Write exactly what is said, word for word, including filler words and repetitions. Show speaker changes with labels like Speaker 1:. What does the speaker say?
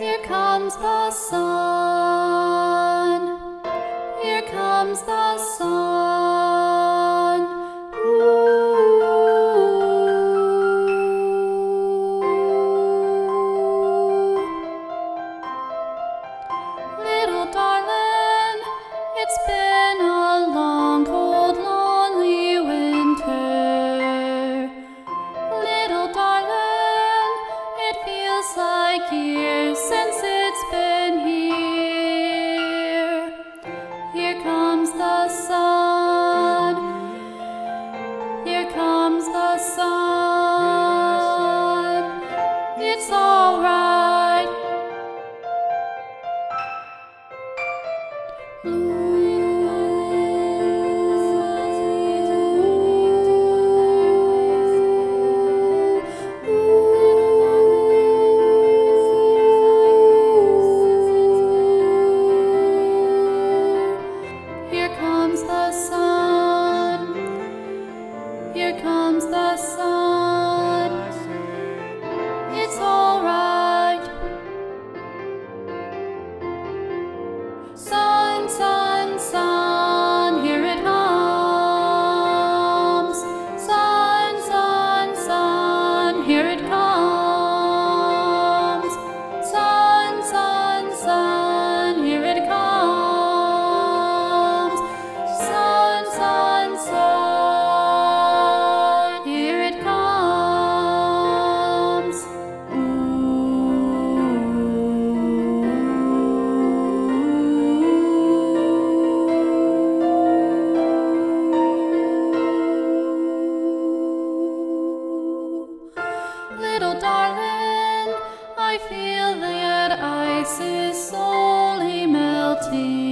Speaker 1: Here comes the sun. Here comes the sun. Ooh. Little darling, it's been a long, cold, lonely winter. Little darling, it feels like years since it's been here. Here comes the sun. Here comes the sun. It's all right. Here comes the sun. Here comes the sun. It's all right. Sun, sun, sun, here it comes. Sun, sun, sun, here it comes. Sun, sun, sun, here it comes. Sun, sun, sun, here it comes. Little darling, I feel that ice is slowly melting.